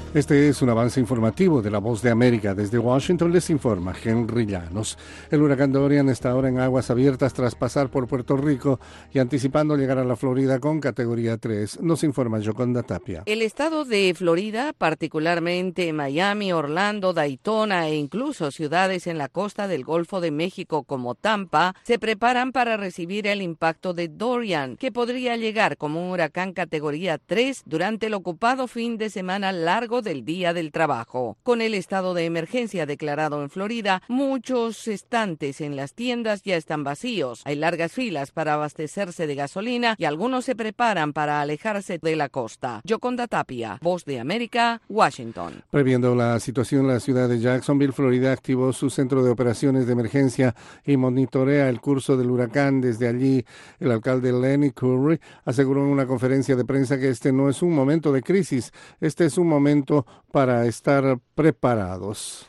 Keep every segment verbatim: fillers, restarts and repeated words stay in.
Este es un avance informativo de La Voz de América. Desde Washington les informa Henry Llanos. El huracán Dorian está ahora en aguas abiertas tras pasar por Puerto Rico y anticipando llegar a la Florida con categoría tres. Nos informa Yoconda Tapia. El estado de Florida, particularmente Miami, Orlando, Daytona e incluso ciudades en la costa del Golfo de México como Tampa, se preparan para recibir el impacto de Dorian, que podría llegar como un huracán categoría tres durante el ocupado fin de semana largo del Día del Trabajo. Con el estado de emergencia declarado en Florida, muchos estantes en las tiendas ya están vacíos. Hay largas filas para abastecerse de gasolina y algunos se preparan para alejarse de la costa. Yoconda Tapia, Voz de América, Washington. Previendo la situación, la ciudad de Jacksonville, Florida, activó su centro de operaciones de emergencia y monitorea el curso del huracán. Desde allí, el alcalde Lenny Curry aseguró en una conferencia de prensa que este no es un momento de crisis, este es un momento para estar preparados.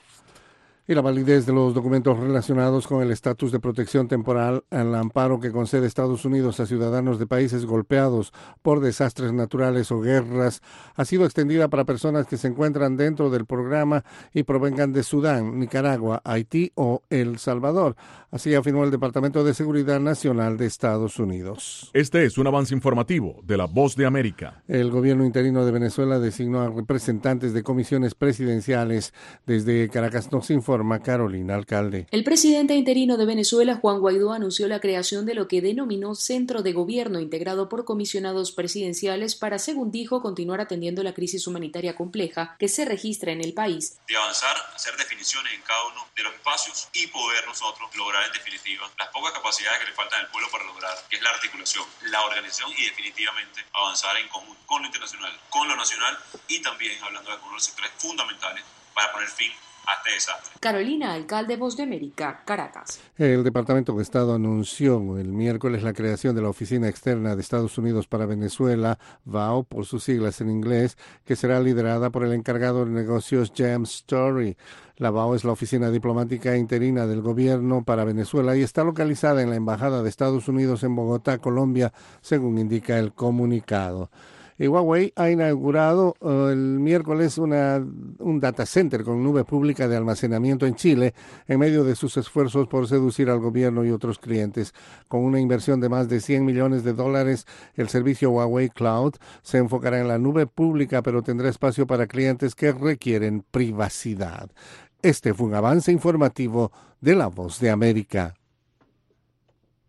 Y la validez de los documentos relacionados con el estatus de protección temporal al amparo que concede Estados Unidos a ciudadanos de países golpeados por desastres naturales o guerras ha sido extendida para personas que se encuentran dentro del programa y provengan de Sudán, Nicaragua, Haití o El Salvador. Así afirmó el Departamento de Seguridad Nacional de Estados Unidos. Este es un avance informativo de La Voz de América. El gobierno interino de Venezuela designó a representantes de comisiones presidenciales. Desde Caracas nos informa Carolina Alcalde. El presidente interino de Venezuela, Juan Guaidó, anunció la creación de lo que denominó Centro de Gobierno integrado por comisionados presidenciales para, según dijo, continuar atendiendo la crisis humanitaria compleja que se registra en el país. De avanzar, hacer definiciones en cada uno de los espacios y poder nosotros lograr en definitiva las pocas capacidades que le faltan al pueblo para lograr, que es la articulación, la organización y definitivamente avanzar en común con lo internacional, con lo nacional y también hablando de algunos sectores fundamentales para poner fin a este desastre. Carolina Alcalde, Voz de América, Caracas. El Departamento de Estado anunció el miércoles la creación de la Oficina Externa de Estados Unidos para Venezuela, V A O por sus siglas en inglés, que será liderada por el encargado de negocios James Story. La V A O es la oficina diplomática interina del gobierno para Venezuela y está localizada en la Embajada de Estados Unidos en Bogotá, Colombia, según indica el comunicado. Y Huawei ha inaugurado uh, el miércoles una, un data center con nube pública de almacenamiento en Chile en medio de sus esfuerzos por seducir al gobierno y otros clientes. Con una inversión de más de cien millones de dólares, el servicio Huawei Cloud se enfocará en la nube pública, pero tendrá espacio para clientes que requieren privacidad. Este fue un avance informativo de La Voz de América.